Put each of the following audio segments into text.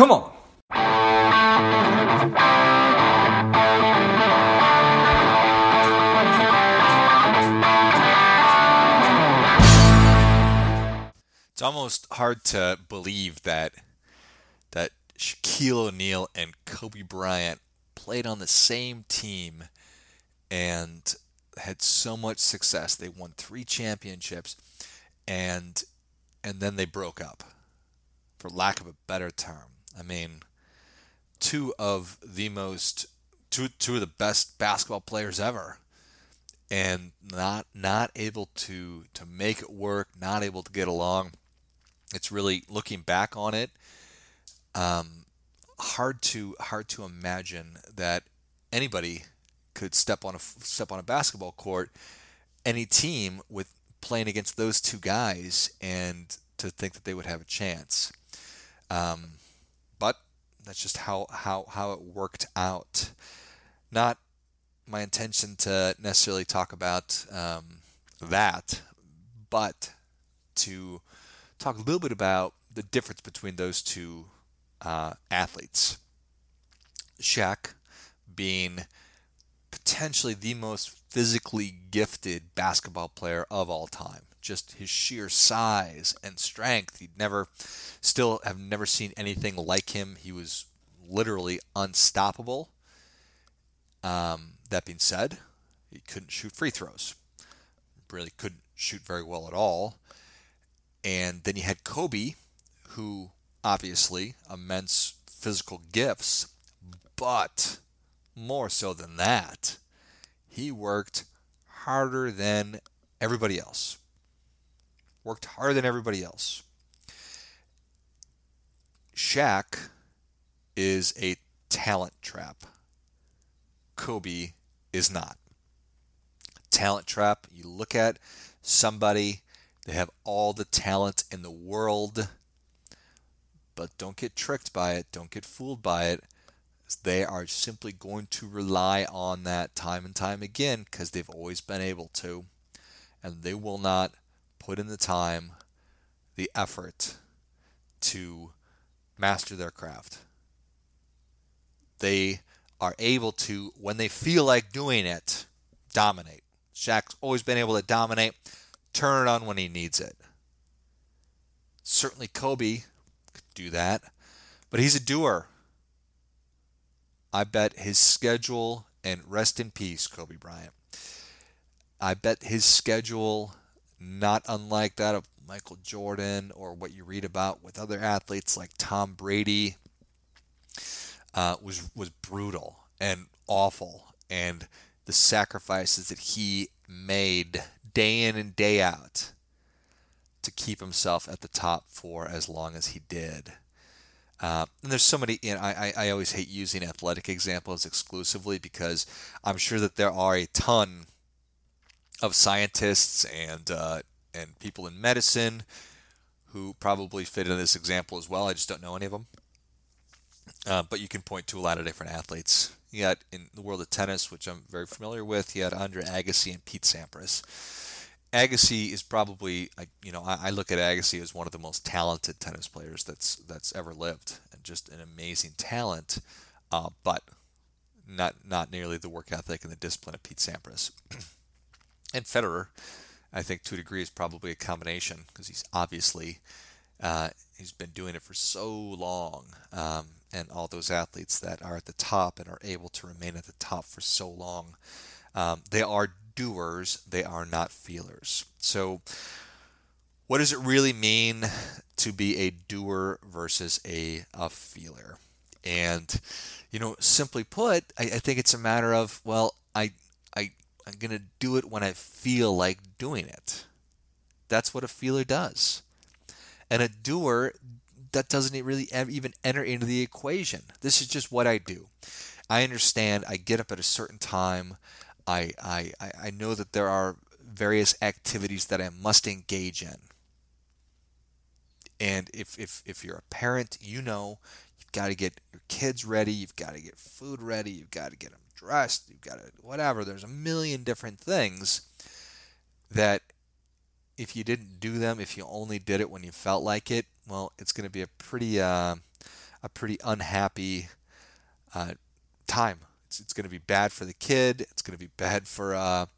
Come on. It's almost hard to believe that Shaquille O'Neal and Kobe Bryant played on the same team and had so much success. They won 3 championships, and then they broke up, for lack of a better term. I mean, two of the best basketball players ever, and not able to make it work, not able to get along. It's really, looking back on it, hard to imagine that anybody could step on a basketball court, any team, with playing against those two guys, and to think that they would have a chance. But that's just how it worked out. Not my intention to necessarily talk about that, but to talk a little bit about the difference between those two athletes. Shaq being potentially the most physically gifted basketball player of all time. Just his sheer size and strength. Still have never seen anything like him. He was literally unstoppable. That being said, he couldn't shoot free throws. Really couldn't shoot very well at all. And then you had Kobe, who obviously immense physical gifts, but more so than that, he worked harder than everybody else. Shaq is a talent trap. Kobe is not. Talent trap, you look at somebody, they have all the talent in the world, but don't get tricked by it, don't get fooled by it. They are simply going to rely on that time and time again because they've always been able to, and they will not put in the time, the effort to master their craft. They are able to, when they feel like doing it, dominate. Shaq's always been able to dominate, turn it on when he needs it. Certainly Kobe could do that, but he's a doer. I bet his schedule, and rest in peace, Kobe Bryant, I bet his schedule, not unlike that of Michael Jordan or what you read about with other athletes like Tom Brady, was brutal and awful. And the sacrifices that he made day in and day out to keep himself at the top for as long as he did. And there's so many, I always hate using athletic examples exclusively because I'm sure that there are a ton of scientists and people in medicine who probably fit in this example as well. I just don't know any of them. But you can point to a lot of different athletes. You got, in the world of tennis, which I'm very familiar with, you had Andre Agassi and Pete Sampras. Agassi is probably, I look at Agassi as one of the most talented tennis players that's ever lived, and just an amazing talent, but not nearly the work ethic and the discipline of Pete Sampras. And Federer, I think to a degree, is probably a combination because he's obviously he's been doing it for so long, and all those athletes that are at the top and are able to remain at the top for so long, they are doers, they are not feelers. So what does it really mean to be a doer versus a feeler? And simply put, I think it's a matter of, well, I'm going to do it when I feel like doing it. That's what a feeler does. And a doer, that doesn't really even enter into the equation. This is just what I do. I understand I get up at a certain time. I know that there are various activities that I must engage in. And if you're a parent, you've got to get your kids ready, you've got to get food ready, you've got to get them dressed, you've got to whatever. There's a million different things that if you didn't do them, if you only did it when you felt like it, well, it's going to be a pretty a pretty unhappy time. It's going to be bad for the kid. It's going to be bad for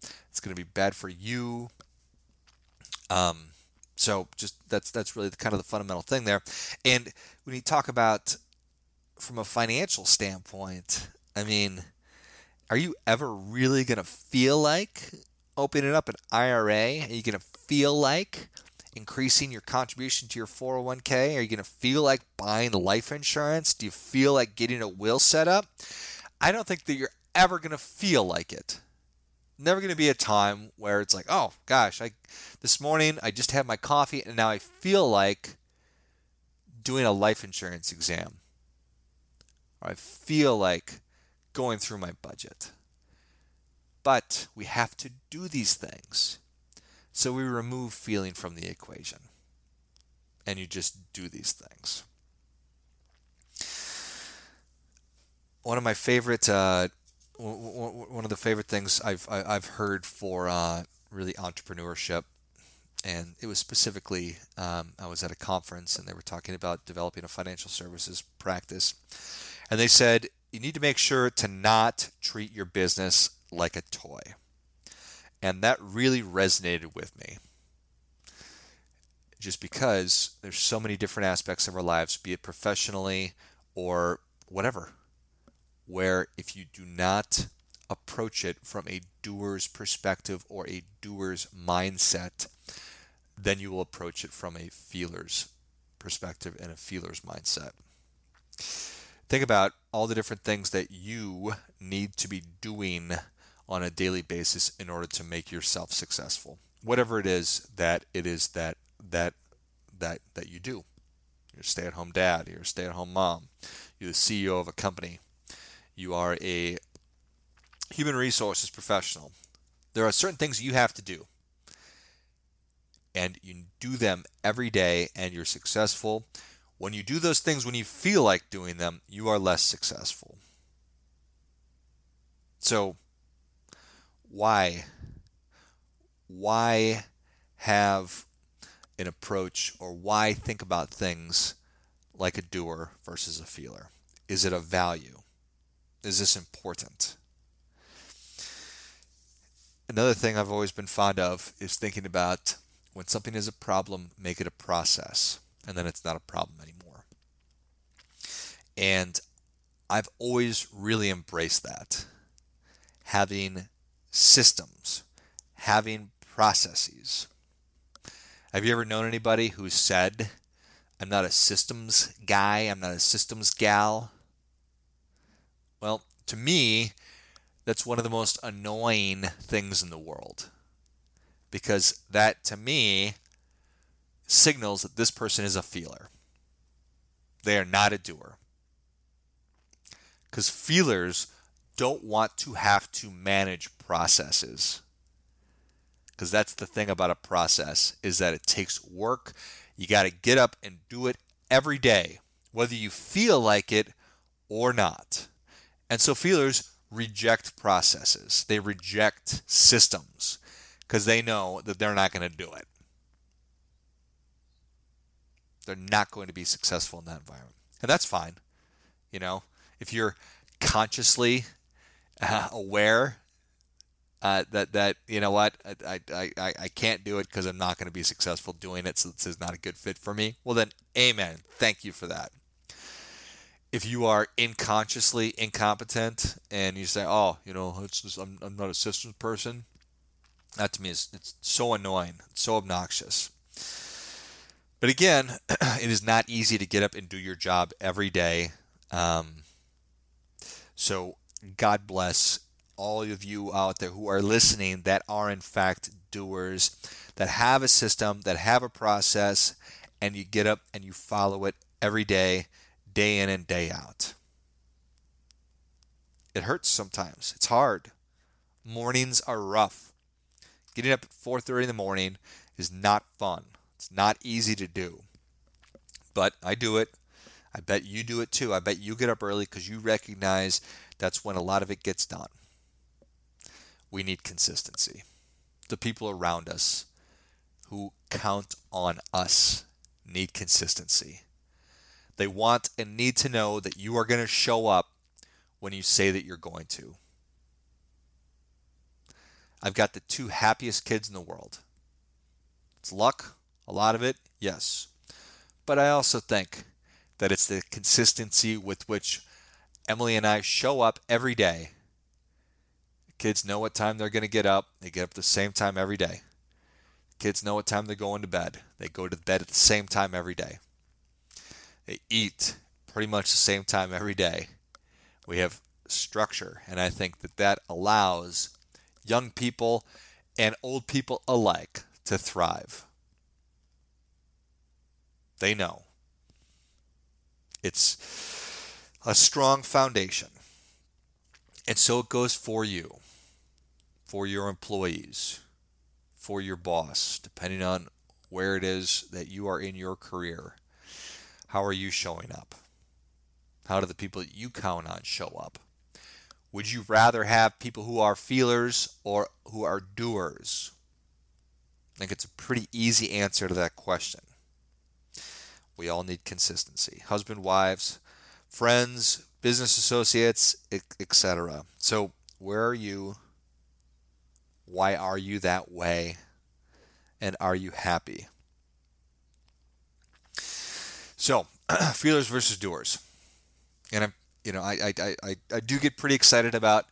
you. Um, so just that's really kind of the fundamental thing there. And when you talk about from a financial standpoint, I mean, are you ever really going to feel like opening up an IRA? Are you going to feel like increasing your contribution to your 401k? Are you going to feel like buying life insurance? Do you feel like getting a will set up? I don't think that you're ever going to feel like it. Never going to be a time where it's like, oh gosh, this morning I just had my coffee and now I feel like doing a life insurance exam. Or I feel like going through my budget. But we have to do these things. So we remove feeling from the equation. And you just do these things. One of my favorite, one of the favorite things I've heard for really entrepreneurship, and it was specifically, I was at a conference and they were talking about developing a financial services practice. And they said, you need to make sure to not treat your business like a toy. And that really resonated with me. Just because there's so many different aspects of our lives, be it professionally or whatever, where if you do not approach it from a doer's perspective or a doer's mindset, then you will approach it from a feeler's perspective and a feeler's mindset. Think about all the different things that you need to be doing on a daily basis in order to make yourself successful. Whatever it is that you do. You're a stay-at-home dad, you're a stay-at-home mom, you're the CEO of a company, you are a human resources professional. There are certain things you have to do. And you do them every day and you're successful. When you do those things when you feel like doing them, you are less successful. So why have an approach, or why think about things like a doer versus a feeler? Is it of value? Is this important? Another thing I've always been fond of is thinking about when something is a problem, make it a process, and then it's not a problem anymore. And I've always really embraced that. Having systems, having processes. Have you ever known anybody who said, I'm not a systems guy, I'm not a systems gal? Well, to me, that's one of the most annoying things in the world. Because that, to me, signals that this person is a feeler. They are not a doer. Because feelers don't want to have to manage processes. Because that's the thing about a process, is that it takes work. You got to get up and do it every day, whether you feel like it or not. And so feelers reject processes. They reject systems because they know that they're not going to do it. They're not going to be successful in that environment. And that's fine. You know, if you're consciously aware that you know what, I can't do it because I'm not going to be successful doing it, so this is not a good fit for me, well then, amen. Thank you for that. If you are unconsciously incompetent and you say, oh, you know, it's just, I'm not a systems person, that to me it's so annoying, it's so obnoxious. But again, it is not easy to get up and do your job every day. So God bless all of you out there who are listening that are in fact doers, that have a system, that have a process, and you get up and you follow it every day, day in and day out. It hurts sometimes. It's hard. Mornings are rough. Getting up at 4:30 in the morning is not fun. It's not easy to do. But I do it. I bet you do it too. I bet you get up early because you recognize that's when a lot of it gets done. We need consistency. The people around us who count on us need consistency. They want and need to know that you are going to show up when you say that you're going to. I've got the two happiest kids in the world. It's luck, a lot of it, yes. But I also think that it's the consistency with which Emily and I show up every day. Kids know what time they're going to get up. They get up at the same time every day. Kids know what time they're going to bed. They go to bed at the same time every day. They eat pretty much the same time every day. We have structure, and I think that that allows young people and old people alike to thrive. They know. It's a strong foundation. And so it goes for you, for your employees, for your boss, depending on where it is that you are in your career. How are you showing up? How do the people that you count on show up? Would you rather have people who are feelers or who are doers? I think it's a pretty easy answer to that question. We all need consistency. Husband, wives, friends, business associates, etc. So where are you? Why are you that way? And are you happy? So, feelers versus doers. And I do get pretty excited about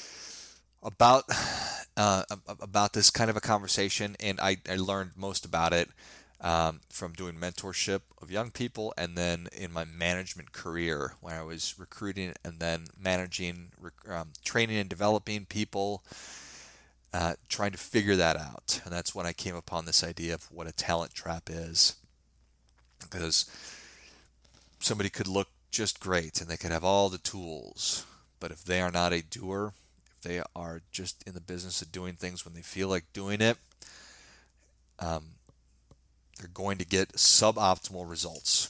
this kind of a conversation, and I learned most about it from doing mentorship of young people, and then in my management career when I was recruiting and then managing, training and developing people, trying to figure that out. And that's when I came upon this idea of what a talent trap is. Because somebody could look just great and they could have all the tools, but if they are not a doer, if they are just in the business of doing things when they feel like doing it, they're going to get suboptimal results.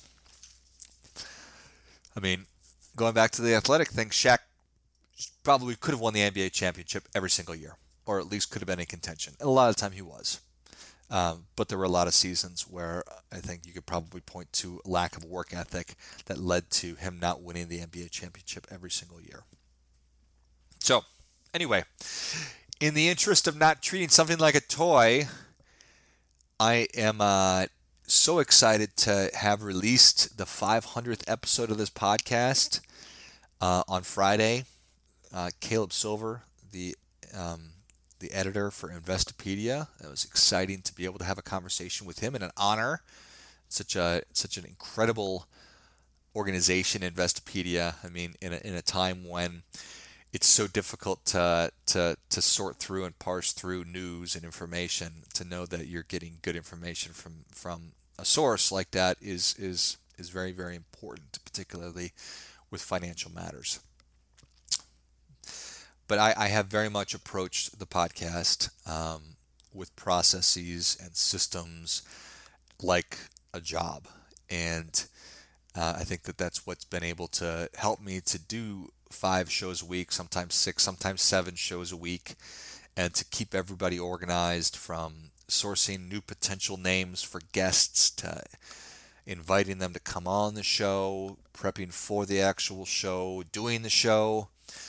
I mean, going back to the athletic thing, Shaq probably could have won the NBA championship every single year, or at least could have been in contention. And a lot of the time he was. But there were a lot of seasons where I think you could probably point to lack of work ethic that led to him not winning the NBA championship every single year. So, anyway, in the interest of not treating something like a toy, I am so excited to have released the 500th episode of this podcast on Friday. Caleb Silver, the editor for Investopedia. It was exciting to be able to have a conversation with him, and an honor. Such an incredible organization, Investopedia. I mean, in a time when it's so difficult to sort through and parse through news and information, to know that you're getting good information from a source like that is very, very important, particularly with financial matters. But I have very much approached the podcast with processes and systems like a job. And I think that that's what's been able to help me to do 5 shows a week, sometimes 6, sometimes 7 shows a week, and to keep everybody organized, from sourcing new potential names for guests to inviting them to come on the show, prepping for the actual show, doing the show.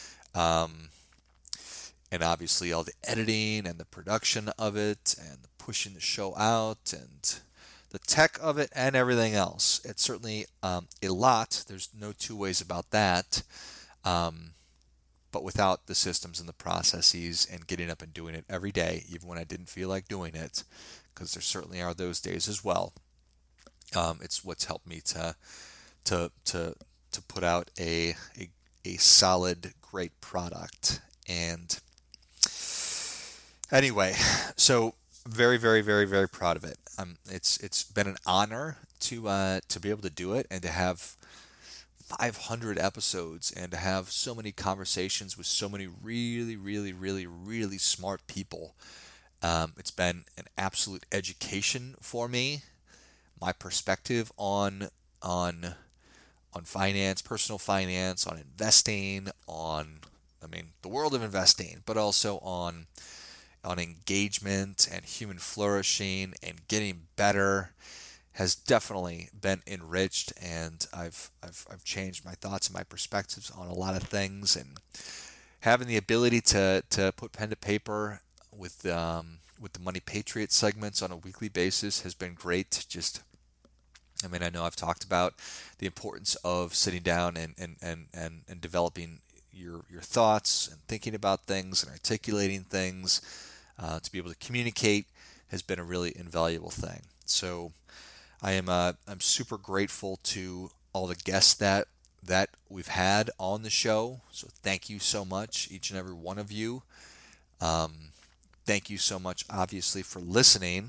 And obviously all the editing and the production of it and the pushing the show out and the tech of it and everything else. It's certainly a lot. There's no two ways about that. But without the systems and the processes and getting up and doing it every day, even when I didn't feel like doing it, because there certainly are those days as well, it's what's helped me to put out a solid, great product. And anyway, so very, very, very, very proud of it. It's been an honor to be able to do it, and to have 500 episodes, and to have so many conversations with so many really, really, really, really smart people. It's been an absolute education for me. My perspective on finance, personal finance, on investing, the world of investing, but also on engagement and human flourishing and getting better, has definitely been enriched, and I've changed my thoughts and my perspectives on a lot of things, and having the ability to put pen to paper with the Money Patriot segments on a weekly basis has been great. I know I've talked about the importance of sitting down and developing your thoughts and thinking about things and articulating things to be able to communicate has been a really invaluable thing. So I'm super grateful to all the guests that we've had on the show. So thank you so much, each and every one of you. Thank you so much, obviously, for listening.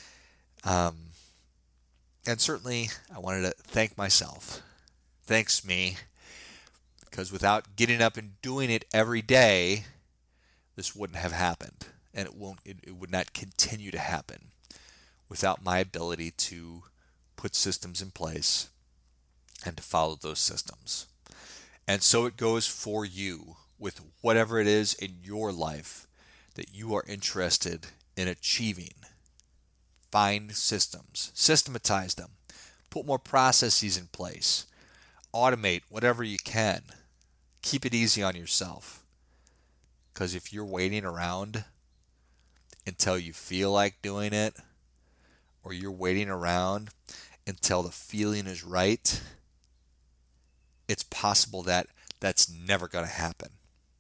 And certainly, I wanted to thank myself. Thanks me, because without getting up and doing it every day, this wouldn't have happened, and it would not continue to happen without my ability to put systems in place and to follow those systems. And so it goes for you with whatever it is in your life that you are interested in achieving. Find systems, systematize them, put more processes in place, automate whatever you can. Keep it easy on yourself. Because if you're waiting around until you feel like doing it, or you're waiting around until the feeling is right, it's possible that that's never going to happen.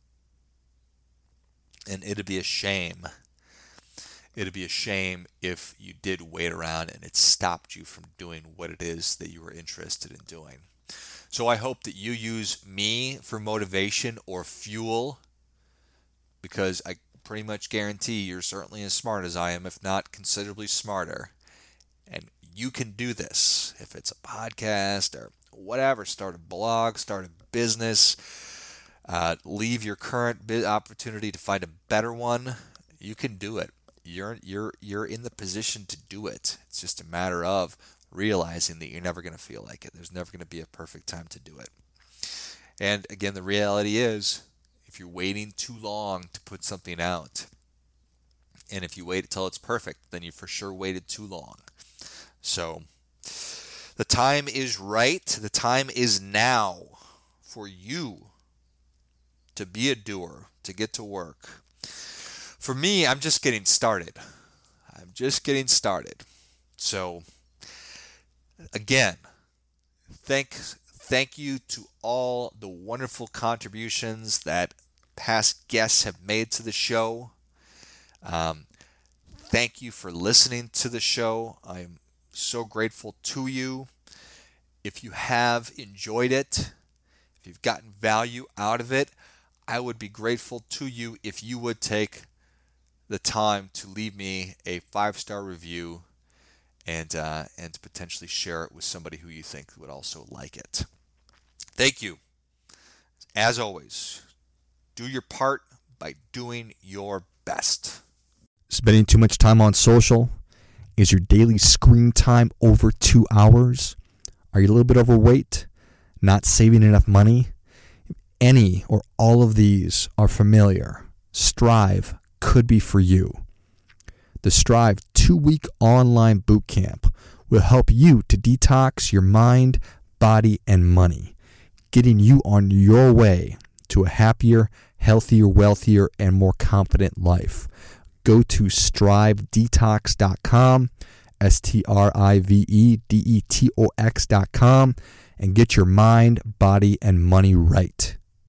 And it'd be a shame. It'd be a shame if you did wait around and it stopped you from doing what it is that you were interested in doing. So I hope that you use me for motivation or fuel, because I pretty much guarantee you're certainly as smart as I am, if not considerably smarter. And you can do this. If it's a podcast or whatever, start a blog, start a business, leave your current opportunity to find a better one. You can do it. You're in the position to do it. It's just a matter of realizing that you're never going to feel like it. There's never going to be a perfect time to do it. And again, the reality is, if you're waiting too long to put something out, and if you wait until it's perfect, then you for sure waited too long. So the time is right. The time is now for you to be a doer, to get to work. For me, I'm just getting started. So again, thank you to all the wonderful contributions that past guests have made to the show. Thank you for listening to the show. I'm so grateful to you. If you have enjoyed it, if you've gotten value out of it, I would be grateful to you if you would take the time to leave me a 5-star review and potentially share it with somebody who you think would also like it. Thank you. As always, do your part by doing your best. Spending too much time on social? Is your daily screen time over 2 hours? Are you a little bit overweight? Not saving enough money? If any or all of these are familiar, Strive could be for you. The Strive 2-week online bootcamp will help you to detox your mind, body, and money, getting you on your way to a happier, healthier, wealthier, and more confident life. Go to strivedetox.com, strivedetox.com, and get your mind, body, and money right.